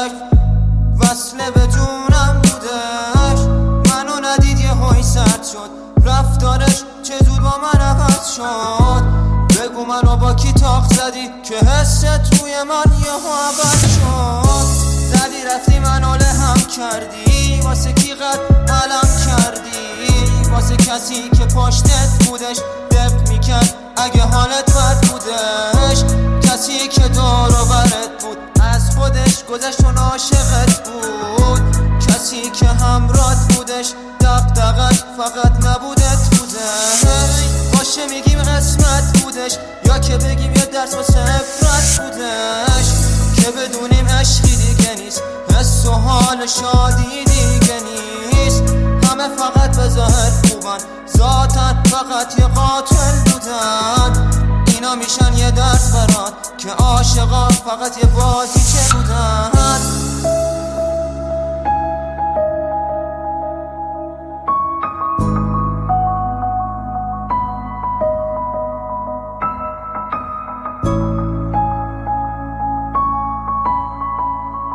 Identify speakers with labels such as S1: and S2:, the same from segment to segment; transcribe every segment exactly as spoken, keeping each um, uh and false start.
S1: بودش، وصله به جونم بودش. منو ندید یه هایی سرد شد، رفتارش چه زود با من عوض شد. بگو منو با کی تاق زدی که حست روی من یه ها عوض شد. زدی رفتی منو لهم کردی، واسه کی قد علم کردی؟ واسه کسی که پشتت بودش دق میکرد اگه حالت بد بودش. کسی که دور و برت بود از خودش گذشت و عاشقت بود. کسی که همرات بودش دغدغش فقط نبودت بودش. باشه میگیم قسمت بودش، یا که بگیم یه درس واسه عبرت بودش. که بدونیم عشقی دیگه نیست، حس و حال شادی دیگه نیست. همه فقط به ظاهر خوبن، ذاتن فقط یه قاتل بودن. اینا میشن یه درس برات که عاشقان فقط یه بازیچه بودن.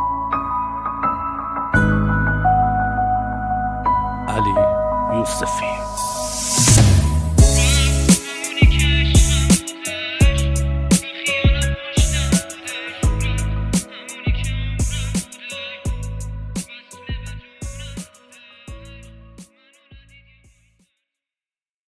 S2: علی یوسفی.